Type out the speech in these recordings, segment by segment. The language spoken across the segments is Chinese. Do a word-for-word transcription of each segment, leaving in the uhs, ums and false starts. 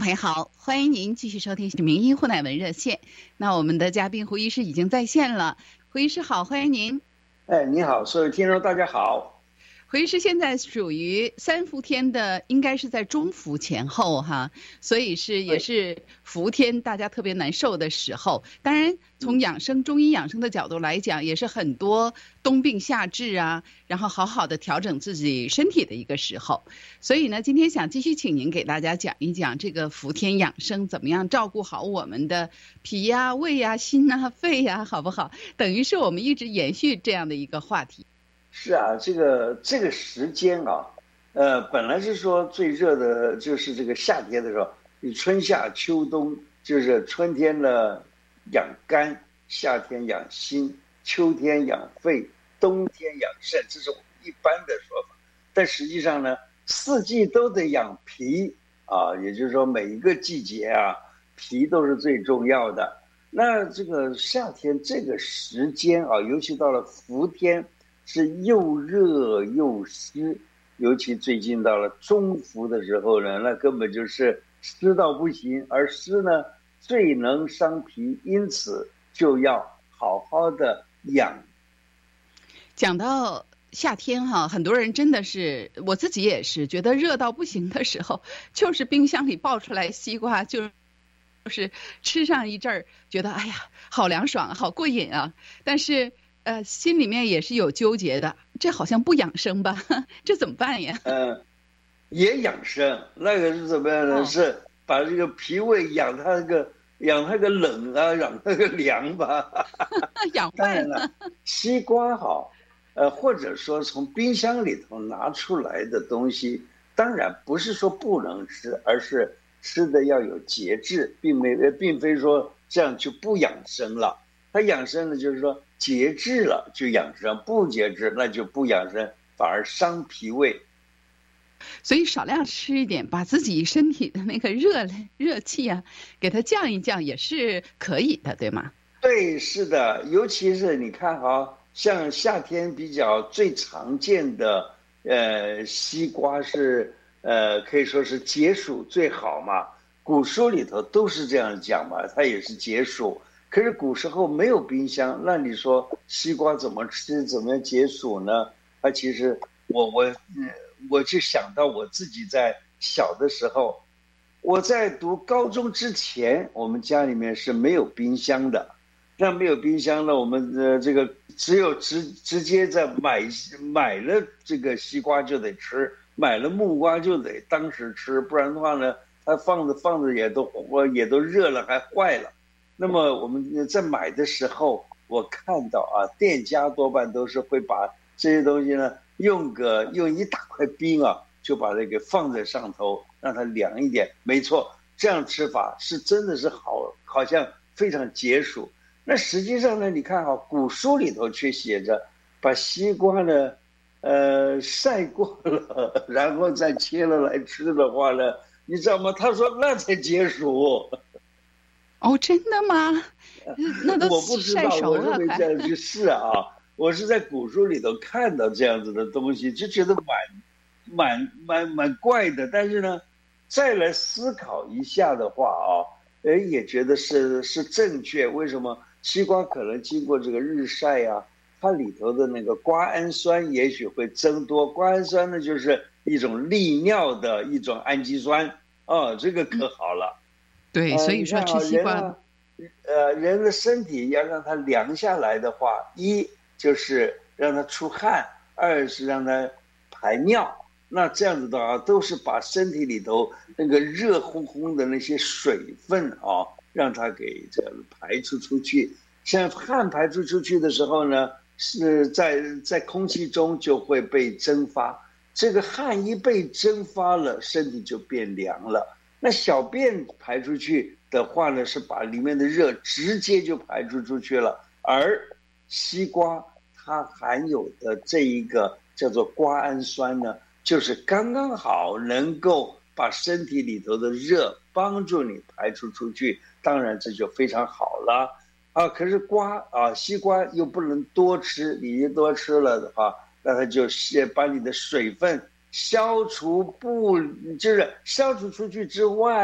朋友好，欢迎您继续收听名医胡乃文热线。那我们的嘉宾胡医师已经在线了，胡医师好，欢迎您。 哎，你好，所有听众大家好。 胡医师现在属于三伏天的，应该是在中伏前后哈，所以是也是伏天大家特别难受的时候。当然，从养生中医养生的角度来讲，也是很多冬病夏治啊，然后好好的调整自己身体的一个时候。所以呢，今天想继续请您给大家讲一讲这个伏天养生怎么样照顾好我们的脾呀、胃呀、心呐、肺呀，好不好？等于是我们一直延续这样的一个话题。 是啊，这个这个时间啊，呃，本来是说最热的就是这个夏天的时候，你春夏秋冬就是春天呢养肝，夏天养心，秋天养肺，冬天养肾，这是我们一般的说法。但实际上呢，四季都得养脾啊，也就是说每一个季节啊，脾都是最重要的。那这个夏天这个时间啊，尤其到了伏天。是又热又湿，尤其最近到了中伏的时候呢，那根本就是湿到不行，而湿呢最能伤脾，因此就要好好的养。 讲到夏天哈，很多人真的是，我自己也是觉得热到不行的时候，就是冰箱里爆出来西瓜，就是吃上一阵儿，觉得哎呀好凉爽，好过瘾啊，但是。呃，心里面也是有纠结的，这好像不养生吧？这怎么办呀？ 嗯，也养生，那个是怎么样呢？哦、是把这个脾胃养它那个养它个冷啊，养它个凉吧。 养坏了。 了，西瓜好，呃，或者说从冰箱里头拿出来的东西，当然不是说不能吃，而是吃的要有节制，并没并非说这样就不养生了。它养生呢，就是说。节制了就养生，不节制那就不养生，反而伤脾胃。 所以少量吃一点，把自己身体的那个热热气啊，给它降一降也是可以的，对吗？ 对，是的，尤其是你看哈，像夏天比较最常见的呃西瓜是呃可以说是解暑最好嘛，古书里头都是这样讲嘛，它也是解暑。可是古时候没有冰箱，那你说西瓜怎么吃，怎么样解暑呢？它其实我我我就想到我自己在小的时候，我在读高中之前，我们家里面是没有冰箱的。那没有冰箱呢，我们呃这个只有直直接在买买了这个西瓜就得吃，买了木瓜就得当时吃，不然的话呢，它放着放着也都也都热了，还坏了。那么我们在买的时候，我看到啊，店家多半都是会把这些东西呢，用个用一大块冰啊，就把它给放在上头，让它凉一点。没错，这样吃法是真的是好，好像非常解暑。那实际上呢，你看哈，古书里头却写着，把西瓜呢，呃，晒过了，然后再切了来吃的话呢，你知道吗？他说那才解暑。 哦，真的吗？那都我不知道，我认为这样去试啊。我是在古书里头看到这样子的东西，就觉得蛮、蛮、蛮、蛮怪的。但是呢，再来思考一下的话啊，哎，也觉得是是正确。为什么？西瓜可能经过这个日晒呀、啊，它里头的那个瓜氨酸也许会增多。瓜氨酸呢，就是一种利尿的一种氨基酸哦，这个可好了。 对，所以说吃西瓜， 呃人呃，人的身体要让它凉下来的话，一就是让它出汗，二是让它排尿。那这样子的话，都是把身体里头那个热烘烘的那些水分啊，让它给这样排出出去。像汗排出出去的时候呢，是在在空气中就会被蒸发。这个汗一被蒸发了，身体就变凉了。那小便排出去的话呢，是把里面的热直接就排出出去了。而西瓜它含有的这一个叫做瓜氨酸呢，就是刚刚好能够把身体里头的热帮助你排出出去，当然这就非常好了啊。可是瓜啊，西瓜又不能多吃，你一多吃了的话，那它就把你的水分消除不，就是消除出去之外，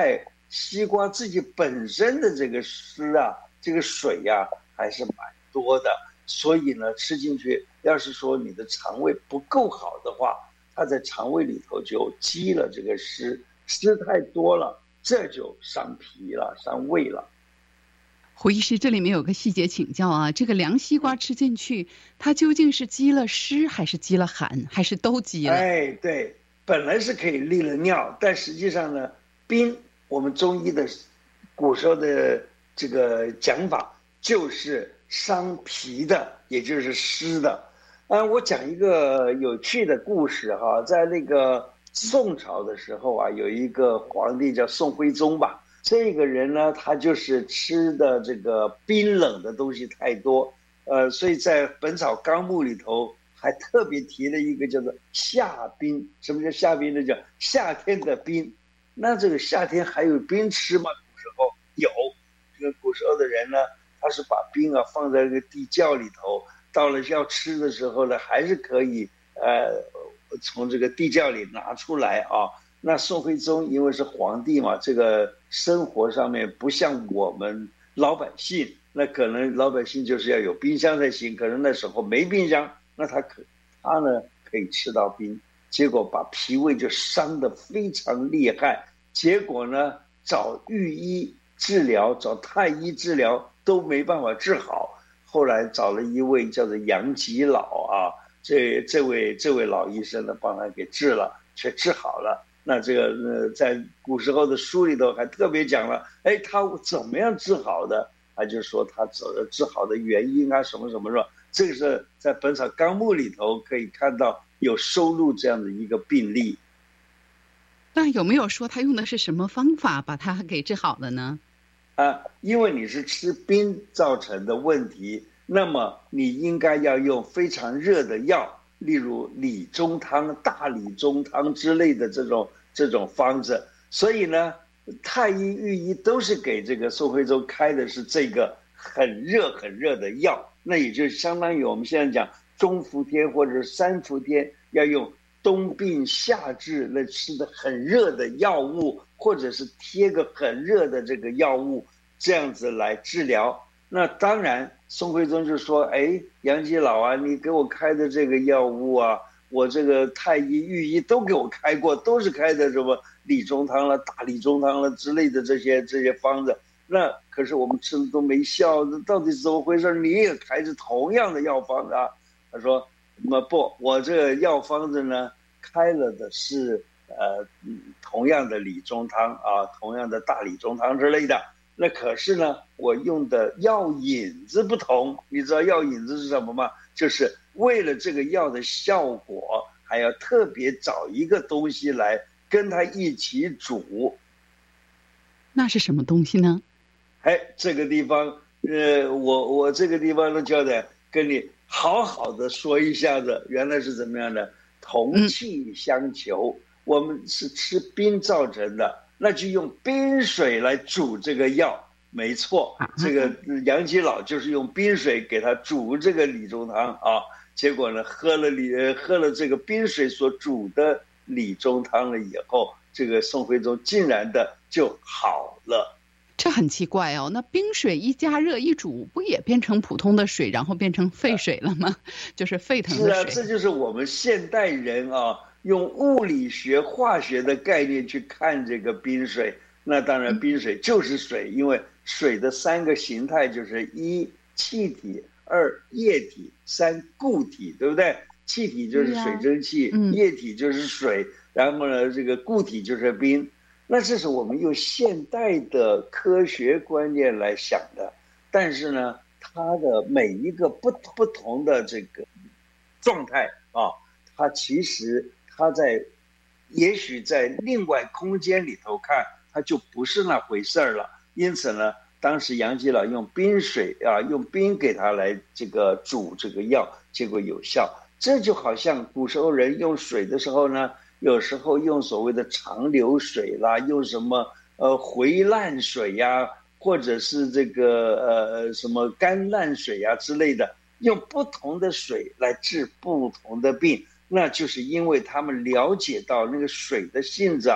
西瓜自己本身的这个湿啊，这个水呀、啊、还是蛮多的，所以呢，吃进去，要是说你的肠胃不够好的话，它在肠胃里头就积了这个湿，湿太多了，这就伤脾了，伤胃了。 胡医师，这里面有个细节请教啊，这个凉西瓜吃进去，它究竟是积了湿，还是积了寒，还是都积了？ 哎，对，本来是可以利了尿，但实际上呢，冰，我们中医的古时候的这个讲法就是伤脾的，也就是湿的。啊，我讲一个有趣的故事哈，在那个宋朝的时候啊，有一个皇帝叫宋徽宗吧。这个人呢，他就是吃的这个冰冷的东西太多，呃，所以在《本草纲目》里头还特别提了一个叫做夏冰。什么叫夏冰呢？叫夏天的冰。那这个夏天还有冰吃吗？古时候有，这个古时候的人呢，他是把冰啊放在那个地窖里头，到了要吃的时候呢，还是可以呃从这个地窖里拿出来啊。那宋徽宗因为是皇帝嘛，这个生活上面不像我们老百姓，那可能老百姓就是要有冰箱才行，可能那时候没冰箱，那他可他呢可以吃到冰，结果把脾胃就伤得非常厉害，结果呢找御医治疗，找太医治疗都没办法治好，后来找了一位叫做杨吉老啊，这这位这位老医生呢帮他给治了，却治好了。那这个呃，在古时候的书里头还特别讲了，哎，他怎么样治好的？他就说他治治好的原因啊，什么什么的，这个是在《本草纲目》里头可以看到有收录这样的一个病例。 那有没有说他用的是什么方法把它给治好了呢？ 啊，因为你是吃冰造成的问题，那么你应该要用非常热的药。例如理中汤、大理中汤之类的这种这种方子，所以呢，太医、御医都是给这个宋徽宗开的是这个很热很热的药，那也就相当于我们现在讲中伏天或者是三伏天要用冬病夏治那吃的很热的药物，或者是贴个很热的这个药物，这样子来治疗。那当然，宋徽宗就说：“哎，杨吉老啊，你给我开的这个药物啊，我这个太医、御医都给我开过，都是开的什么理中汤了、大理中汤了之类的这些这些方子。那可是我们吃的都没效，到底是怎么回事？你也开着同样的药方啊？”他说：“那不，我这个药方子呢，开了的是呃同样的理中汤啊，同样的大理中汤之类的。”那可是呢，我用的药引子不同，你知道药引子是什么吗？就是为了这个药的效果，还要特别找一个东西来跟它一起煮。 那是什么东西呢？ 哎，这个地方，呃，我我这个地方呢，就得跟你好好的说一下子，原来是怎么样的？同气相求，嗯、我们是吃冰造成的。那就用冰水来煮这个药，没错，这个杨吉老就是用冰水给他煮这个理中汤啊，结果呢，喝了理喝了这个冰水所煮的理中汤了以后，这个宋徽宗竟然的就好了。 这很奇怪哦，那冰水一加热一煮，不也变成普通的水，然后变成沸水了吗？就是沸腾的水。 是啊，这就是我们现代人啊。用物理学、化学的概念去看这个冰水，那当然冰水就是水，因为水的三个形态就是一气体、二液体、三固体，对不对？气体就是水蒸气，嗯、液体就是水，然后呢，这个固体就是冰。那这是我们用现代的科学观念来想的，但是呢，它的每一个不不同的这个状态啊，它其实。它在，也许在另外空间里头看，它就不是那回事儿了。因此呢，当时杨吉老用冰水啊，用冰给他来这个煮这个药，结果有效。这就好像古时候人用水的时候呢，有时候用所谓的长流水啦，用什么呃回烂水呀、啊，或者是这个呃什么干烂水呀、啊、之类的，用不同的水来治不同的病。那就是因为他们了解到那个水的性质啊，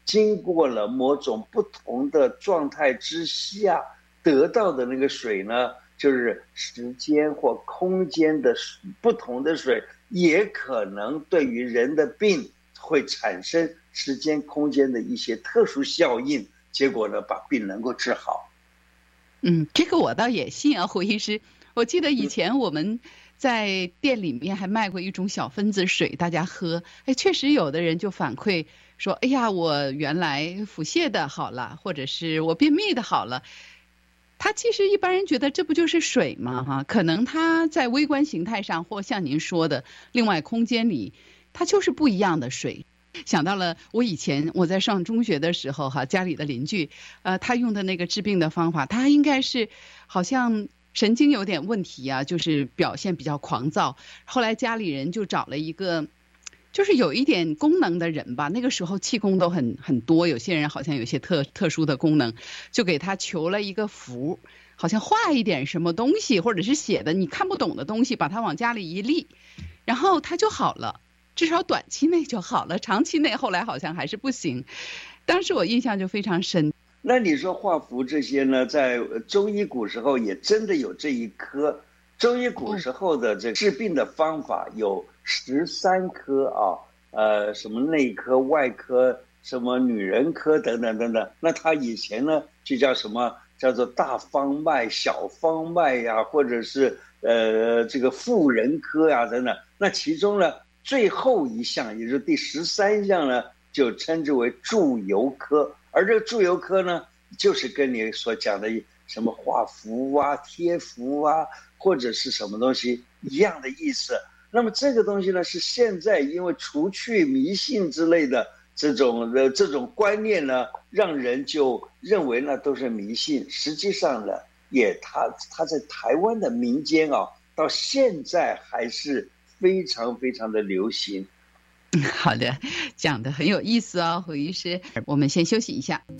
经过了某种不同的状态之下得到的那个水呢，就是时间或空间的不同的水，也可能对于人的病会产生时间空间的一些特殊效应，结果呢，把病能够治好。 嗯，这个我倒也信啊，胡医师。我记得以前我们在店里面还卖过一种小分子水，大家喝。哎，确实有的人就反馈说，哎呀，我原来腹泻的好了，或者是我便秘的好了。它其实一般人觉得这不就是水吗？哈，可能它在微观形态上，或像您说的，另外空间里，它就是不一样的水。想到了我以前我在上中学的时候哈，家里的邻居，呃，他用的那个治病的方法，他应该是好像神经有点问题啊，就是表现比较狂躁。后来家里人就找了一个，就是有一点功能的人吧，那个时候气功都很很多，有些人好像有些特特殊的功能，就给他求了一个符，好像画一点什么东西，或者是写的你看不懂的东西，把它往家里一立，然后他就好了。至少短期内就好了，长期内后来好像还是不行。当时我印象就非常深。 那你说画符这些呢，在中医古时候也真的有这一科。中医古时候的这治病的方法有十三科啊，呃，什么内科、外科、什么女人科等等等等。那他以前呢就叫什么？叫做大方脉、小方脉呀、啊，或者是呃这个妇人科呀、啊、等等。那其中呢，最后一项，也就是第十三项呢，就称之为祝由科。而这个祝由科呢，就是跟你所讲的什么画符啊、贴符啊，或者是什么东西一样的意思。那么这个东西呢，是现在因为除去迷信之类的这种的这种观念呢，让人就认为呢都是迷信。实际上呢，也他他在台湾的民间啊，到现在还是非常非常的流行。 好的，讲得很有意思哦，胡医师。我们先休息一下。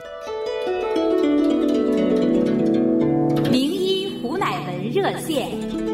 名医胡乃文热线。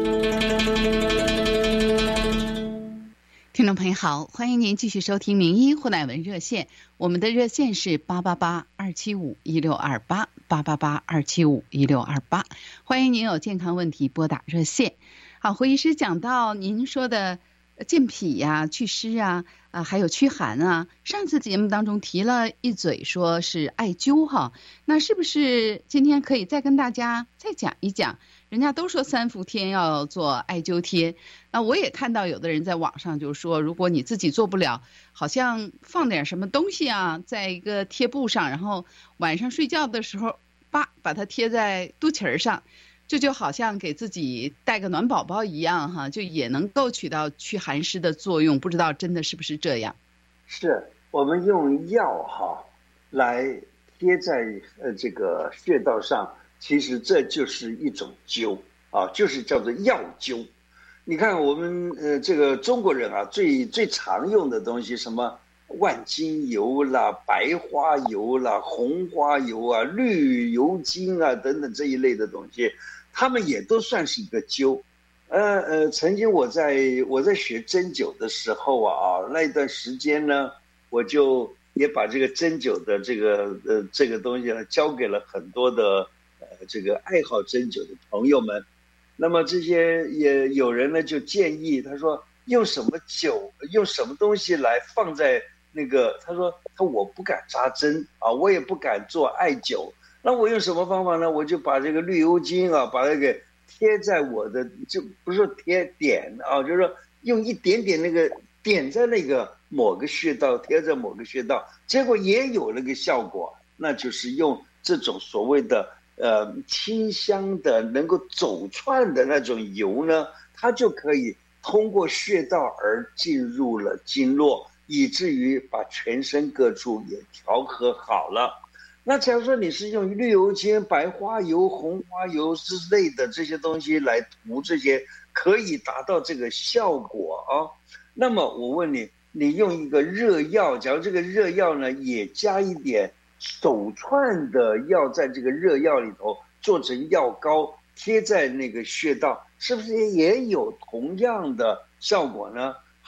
听众朋友好，欢迎您继续收听名医胡乃文热线，我们的热线是八八八二七五一六二八八八八二七五一六二八，欢迎您有健康问题拨打热线。好，胡医师讲到您说的健脾呀、祛湿啊，啊，还有驱寒啊。上次节目当中提了一嘴，说是艾灸哈，那是不是今天可以再跟大家再讲一讲？人家都说三伏天要做艾灸贴，那我也看到有的人在网上就说，如果你自己做不了，好像放点什么东西啊，在一个贴布上，然后晚上睡觉的时候，叭，把它贴在肚脐儿上。这就好像给自己带个暖宝宝一样哈，就也能够起到驱寒湿的作用，不知道真的是不是这样？ 是我们用药哈来贴在呃这个穴道上，其实这就是一种灸啊，就是叫做药灸。你看我们呃这个中国人啊，最最常用的东西，什么万金油啦、白花油啦、红花油啊、绿油精啊等等这一类的东西。他们也都算是一个灸，呃呃，曾经我在我在学针灸的时候啊，那一段时间呢，我就也把这个针灸的这个呃这个东西呢，交给了很多的呃这个爱好针灸的朋友们。那么这些也有人呢就建议，他说用什么灸，用什么东西来放在那个，他说他我不敢扎针啊，我也不敢做艾灸。那我用什么方法呢？我就把这个绿油精啊，把它给贴在我的，就不是说贴点啊，就是说用一点点那个点在那个某个穴道，贴在某个穴道，结果也有那个效果。那就是用这种所谓的呃清香的、能够走串的那种油呢，它就可以通过穴道而进入了经络，以至于把全身各处也调和好了。那假如说你是用绿油精、白花油、红花油之类的这些东西来涂，这些可以达到这个效果啊。那么我问你，你用一个热药，假如这个热药呢也加一点手串的药在这个热药里头做成药膏，贴在那个穴道，是不是也有同样的效果呢？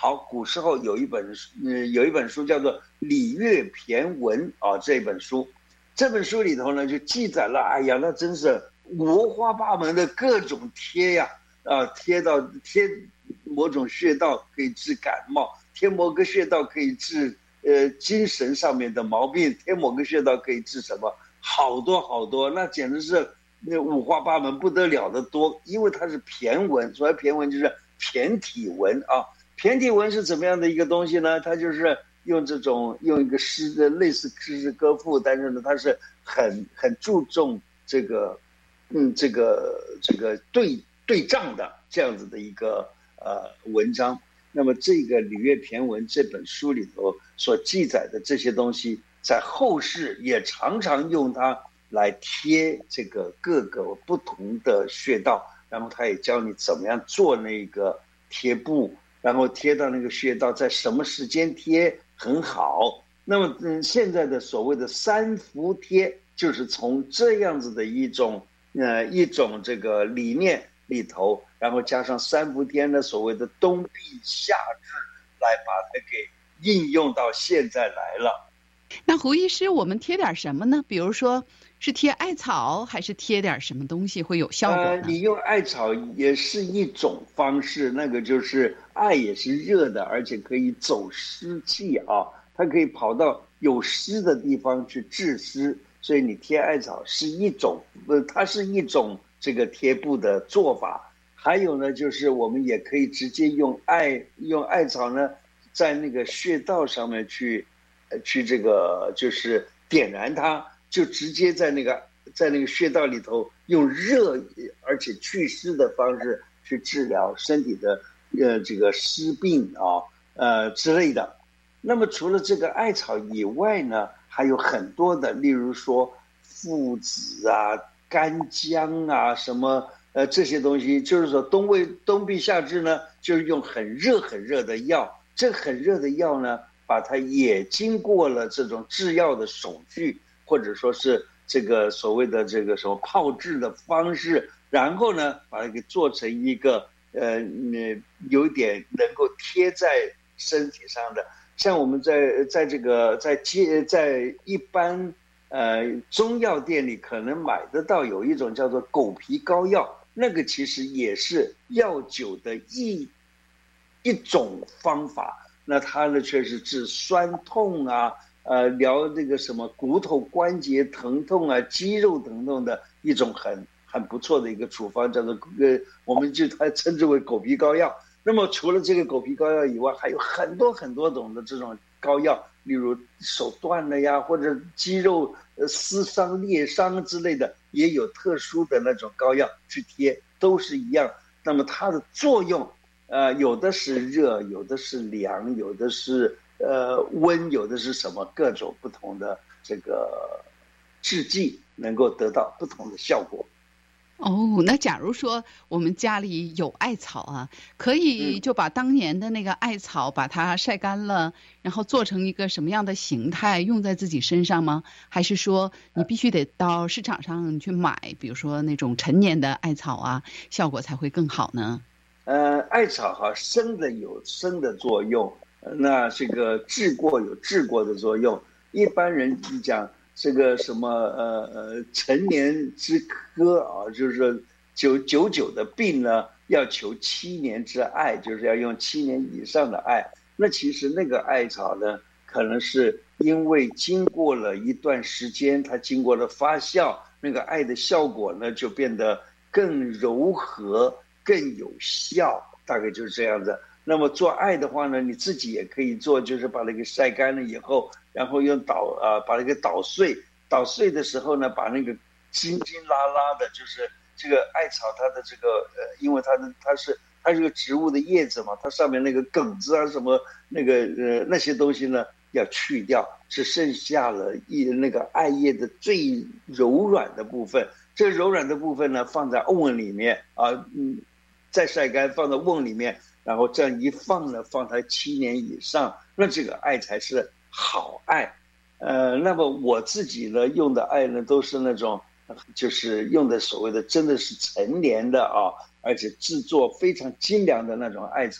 好，古时候有一本呃有一本书叫做《礼乐骈文》啊，这本书，这本书里头呢就记载了，哎呀，那真是五花八门的各种贴呀，啊，贴到贴某种穴道可以治感冒，贴某个穴道可以治呃精神上面的毛病，贴某个穴道可以治什么，好多好多，那简直是那五花八门不得了的多，因为它是骈文，所谓骈文就是骈体文啊。骈体文是怎么样的一个东西呢？它就是用这种用一个诗的类似诗词歌赋，但是呢，它是很很注重这个，嗯，这个这个对对仗的这样子的一个呃文章。那么这个《礼乐骈文》这本书里头所记载的这些东西，在后世也常常用它来贴这个各个不同的穴道，然后他也教你怎么样做那个贴布。然后贴到那个穴道，在什么时间贴很好。那么，嗯，现在的所谓的三伏贴，就是从这样子的一种呃一种这个理念里头，然后加上三伏贴的所谓的冬避夏治，来把它给应用到现在来了。 那胡医师，我们贴点什么呢？比如说是贴艾草，还是贴点什么东西会有效果呢？ 呃，你用艾草也是一种方式，那个就是艾也是热的，而且可以走湿气啊，它可以跑到有湿的地方去治湿，所以你贴艾草是一种，呃，它是一种这个贴布的做法。还有呢，就是我们也可以直接用艾用艾草呢，在那个穴道上面去。去这个就是点燃它，就直接在那个在那个穴道里头用热而且祛湿的方式去治疗身体的呃这个湿病啊呃之类的。那么除了这个艾草以外呢，还有很多的，例如说附子啊、干姜啊什么呃这些东西，就是说冬胃冬避夏治呢，就是用很热很热的药，这很热的药呢。把它也经过了这种制药的手续，或者说是这个所谓的这个什么泡制的方式，然后呢，把它给做成一个呃，有点能够贴在身体上的。像我们在在这个在街在一般呃中药店里可能买得到有一种叫做枸皮膏药，那个其实也是药酒的一一种方法。那它呢，却是治酸痛啊，呃，疗这个什么骨头关节疼痛啊、肌肉疼痛的一种很很不错的一个处方，叫做呃，我们就它称之为枸皮膏药。那么除了这个枸皮膏药以外，还有很多很多种的这种膏药，例如手断了呀，或者肌肉呃撕伤、裂伤之类的，也有特殊的那种膏药去贴，都是一样。那么它的作用。呃，有的是热，有的是凉，有的是呃温，有的是什么各种不同的这个制剂，能够得到不同的效果。 哦，那假如说我们家里有艾草啊，可以就把当年的那个艾草把它晒干了，然后做成一个什么样的形态用在自己身上吗？还是说你必须得到市场上去买，比如说那种陈年的艾草啊，效果才会更好呢？ 呃，艾草哈生的有生的作用，那这个治过有治过的作用。一般人讲这个什么呃呃陈年之科啊，就是说久久久的病呢，要求七年之艾，就是要用七年以上的艾。那其实那个艾草呢，可能是因为经过了一段时间，它经过了发酵，那个艾的效果呢就变得更柔和。更有效，大概就是这样子。那么做艾的话呢，你自己也可以做，就是把那个晒干了以后，然后用捣啊、呃、把那个捣碎，捣碎的时候呢，把那个筋筋拉拉的，就是这个艾草它的这个呃，因为它的它是它是个植物的叶子嘛，它上面那个梗子啊什么那个呃那些东西呢要去掉，只剩下了一那个艾叶的最柔软的部分。这个柔软的部分呢，放在瓮里面啊，嗯。再晒干放到瓮里面，然后这样一放呢，放它七年以上，那这个艾才是好艾。呃，那么我自己呢用的艾呢都是那种，就是用的所谓的真的是陈年的啊，而且制作非常精良的那种艾草。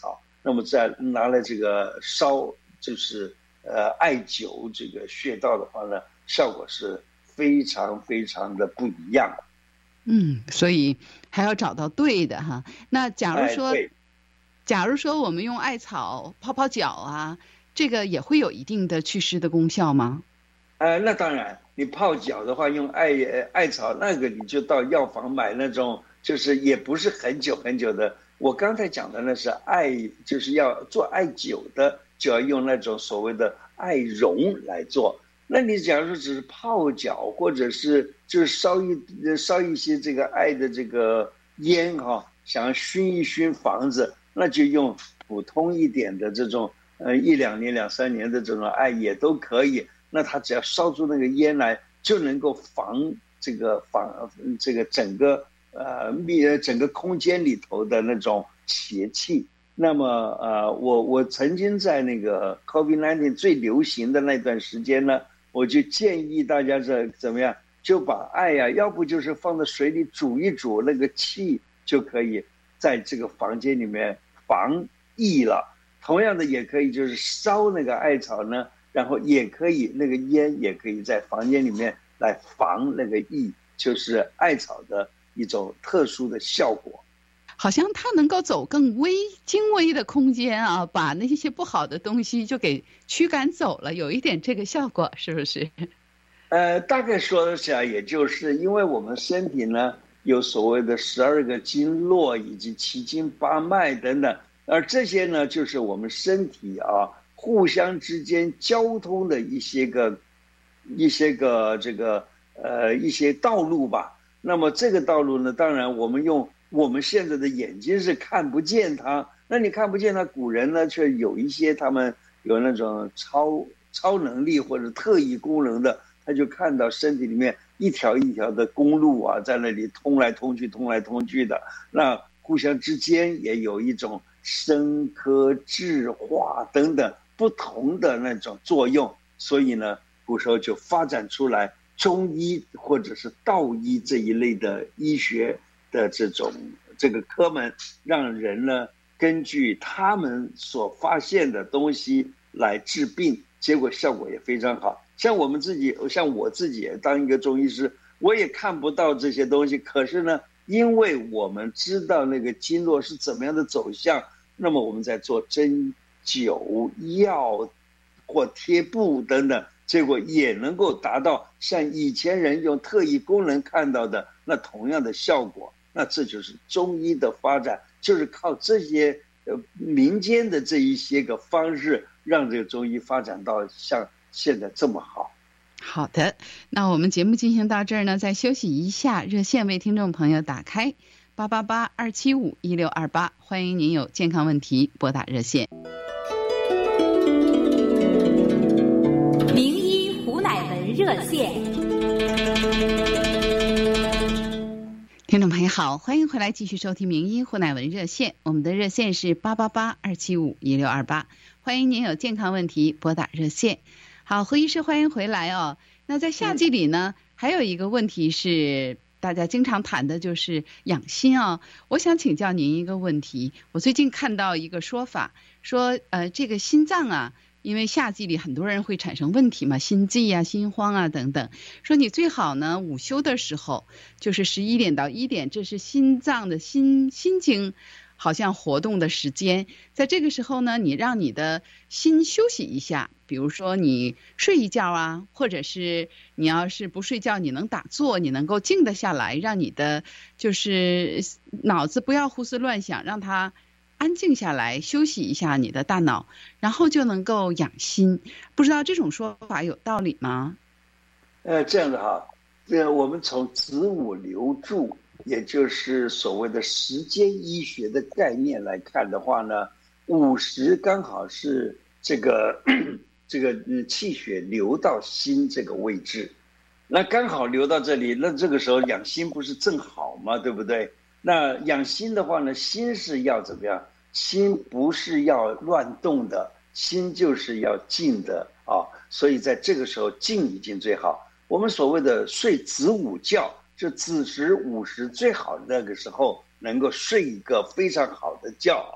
那么再拿来这个烧，就是呃艾灸这个穴道的话呢，效果是非常非常的不一样。 嗯，所以还要找到对的哈。那假如说， 哎、 假如说我们用艾草泡泡脚啊，这个也会有一定的祛湿的功效吗？ 呃，那当然，你泡脚的话，用艾艾草那个，你就到药房买那种，就是也不是很久很久的。我刚才讲的那是艾，就是要做艾灸的，就要用那种所谓的艾绒来做。那你假如说只是泡脚，或者是就是烧一烧一些这个艾的这个烟哈、哦，想要熏一熏房子，那就用普通一点的这种呃一两年两三年的这种艾也都可以。那它只要烧出那个烟来，就能够防这个防这个整个呃密整个空间里头的那种邪气。那么呃，我我曾经在那个 COVID 十九 最流行的那段时间呢，我就建议大家这怎么样，就把艾呀、啊，要不就是放在水里煮一煮，那个气就可以在这个房间里面防疫了。同样的，也可以就是烧那个艾草呢。然后也可以，那个烟也可以在房间里面来防那个疫，就是艾草的一种特殊的效果。 好像它能够走更微精微的空间啊，把那些不好的东西就给驱赶走了，有一点这个效果，是不是？ 呃，大概说起来，也就是因为我们身体呢有所谓的十二个经络以及七经八脉等等，而这些呢就是我们身体啊。互相之间交通的一些个、一些个这个呃一些道路吧。那么这个道路呢，当然我们用我们现在的眼睛是看不见它。那你看不见它，古人呢却有一些他们有那种超超能力或者特异功能的，他就看到身体里面一条一条的公路啊，在那里通来通去、通来通去的。那互相之间也有一种生科制化等等。不同的那种作用，所以呢，古时候就发展出来中医或者是道医这一类的医学的这种这个科门，让人呢根据他们所发现的东西来治病，结果效果也非常好。像我们自己，像我自己当一个中医师，我也看不到这些东西，可是呢，因为我们知道那个经络是怎么样的走向，那么我们在做针灸药或贴布等等，结果也能够达到像以前人用特异功能看到的那同样的效果。那这就是中医的发展，就是靠这些呃民间的这一些个方式，让这个中医发展到像现在这么好。 好的，那我们节目进行到这儿呢，再休息一下，热线为听众朋友打开八八八二七五一六二八，欢迎您有健康问题拨打热线。 名医胡乃文热线。 听众朋友好，欢迎回来继续收听名医胡乃文热线，我们的热线是八八八二七五一六二八，欢迎您有健康问题拨打热线。好，胡医师欢迎回来哦。那在夏季里呢，嗯、还有一个问题是大家经常谈的，就是养心啊、哦。我想请教您一个问题，我最近看到一个说法，说呃这个心脏啊，因为夏季里很多人会产生问题嘛，心悸啊、心慌啊等等，说你最好呢午休的时候，就是十一点到一点，这是心脏的心心经好像活动的时间，在这个时候呢，你让你的心休息一下，比如说你睡一觉啊，或者是你要是不睡觉，你能打坐，你能够静得下来，让你的就是脑子不要胡思乱想，让它安静下来，休息一下你的大脑，然后就能够养心。不知道这种说法有道理吗？ 呃，这样的哈，这我们从子午流注，也就是所谓的时间医学的概念来看的话呢，午时刚好是这个这个气血流到心这个位置，那刚好流到这里，那这个时候养心不是正好吗？对不对？那养心的话呢，心是要怎么样？心不是要乱动的，心就是要静的啊。所以在这个时候静一静最好。我们所谓的睡子午觉，就子时午时最好的那个时候能够睡一个非常好的觉啊。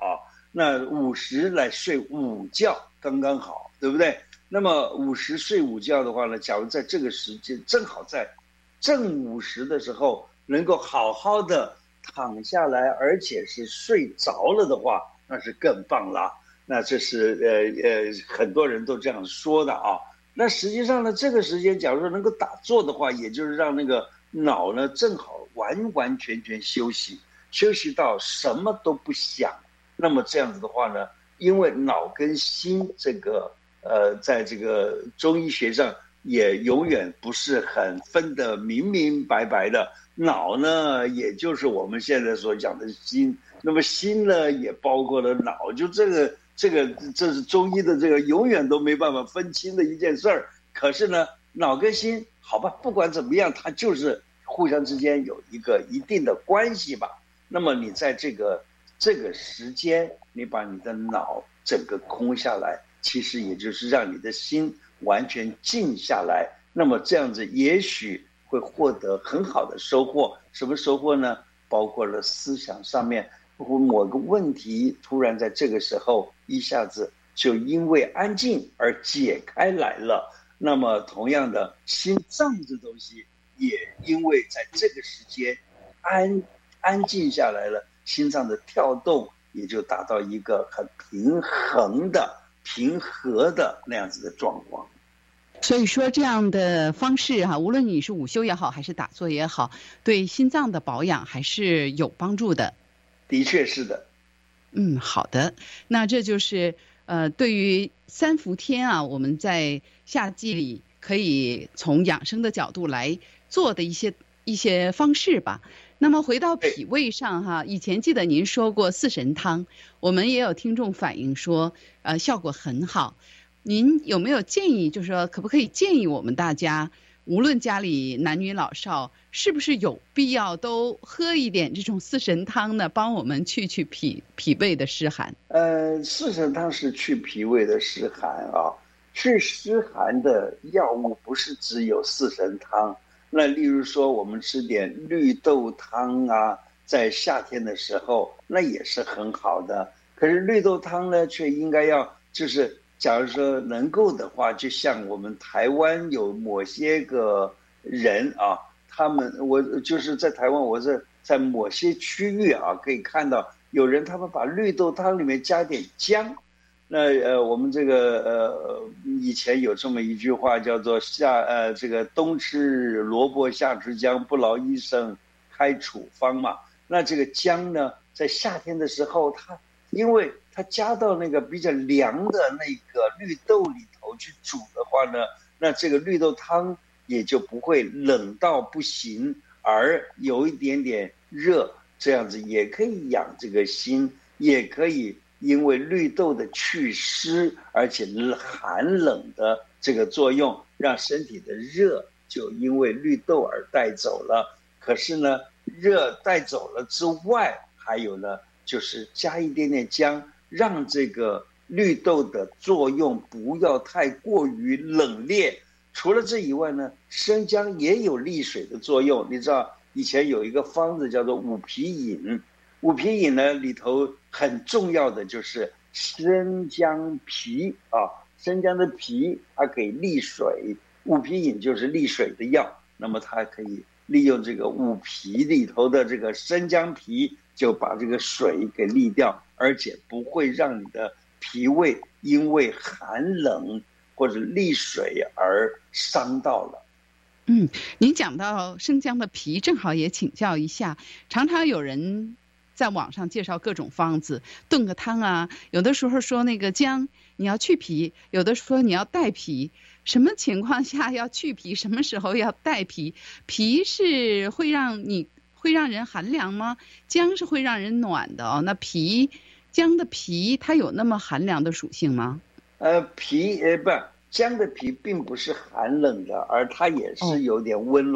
那五十来睡午觉刚刚好，对不对？那么五十睡午觉的话呢，假如在这个时间正好在正午时的时候，能够好好的躺下来，而且是睡着了的话，那是更棒了。那这是呃呃很多人都这样说的啊。那实际上呢，这个时间假如说能够打坐的话，也就是让那个脑呢正好完完全全休息，休息到什么都不想。那么这样子的话呢，因为脑跟心这个呃，在这个中医学上也永远不是很分得明明白白的。脑呢，也就是我们现在所讲的心，那么心呢，也包括了脑，就这个这个这是中医的这个永远都没办法分清的一件事儿。可是呢，脑跟心，好吧，不管怎么样，它就是互相之间有一个一定的关系吧。那么你在这个这个时间，你把你的脑整个空下来，其实也就是让你的心完全静下来。那么这样子，也许会获得很好的收获。什么收获呢？包括了思想上面，某个问题突然在这个时候一下子就因为安静而解开来了。那么同样的，心脏这东西也因为在这个时间安安静下来了，心脏的跳动也就达到一个很平衡的、平和的那样子的状况。 所以说这样的方式哈、啊，无论你是午休也好，还是打坐也好，对心脏的保养还是有帮助的。 的确是的。 嗯，好的。那这就是呃，对于三伏天啊，我们在夏季里可以从养生的角度来做的一些一些方式吧。那么回到脾胃上哈，以前记得您说过四神汤，我们也有听众反映说，呃，效果很好。您有没有建议，就是说可不可以建议我们大家，无论家里男女老少，是不是有必要都喝一点这种四神汤呢，帮我们去去脾脾胃的湿寒？ 呃，四神汤是去脾胃的湿寒啊，去湿寒的药物不是只有四神汤。那例如说我们吃点绿豆汤啊，在夏天的时候那也是很好的。可是绿豆汤呢，却应该要就是假如说能够的话，就像我们台湾有某些个人啊，他们我就是在台湾，我是在某些区域啊，可以看到有人他们把绿豆汤里面加点姜。那呃，我们这个呃，以前有这么一句话叫做夏呃，这个冬吃萝卜夏吃姜，不劳医生开处方嘛。那这个姜呢，在夏天的时候，它因为它加到那个比较凉的那个绿豆里头去煮的话呢，那这个绿豆汤也就不会冷到不行，而有一点点热，这样子也可以养这个心，也可以因为绿豆的祛湿，而且寒冷的这个作用，让身体的热就因为绿豆而带走了。可是呢，热带走了之外，还有呢，就是加一点点姜，让这个绿豆的作用不要太过于冷冽。除了这以外呢，生姜也有利水的作用。你知道以前有一个方子叫做五皮饮，五皮饮呢里头很重要的就是生姜皮啊，生姜的皮它可以利水，五皮饮就是利水的药。那么它可以利用这个五皮里头的这个生姜皮，就把这个水给利掉，而且不会让你的脾胃因为寒冷或者利水而伤到了。 嗯，您讲到生姜的皮，正好也请教一下，常常有人在网上介绍各种方子，炖个汤啊，有的时候说那个姜你要去皮，有的说你要带皮，什么情况下要去皮，什么时候要带皮？皮是会让你会让人寒凉吗？姜是会让人暖的哦。那皮姜的皮它有那么寒凉的属性吗？ 呃，皮呃不，姜的皮并不是寒冷的，而它也是有点温暖。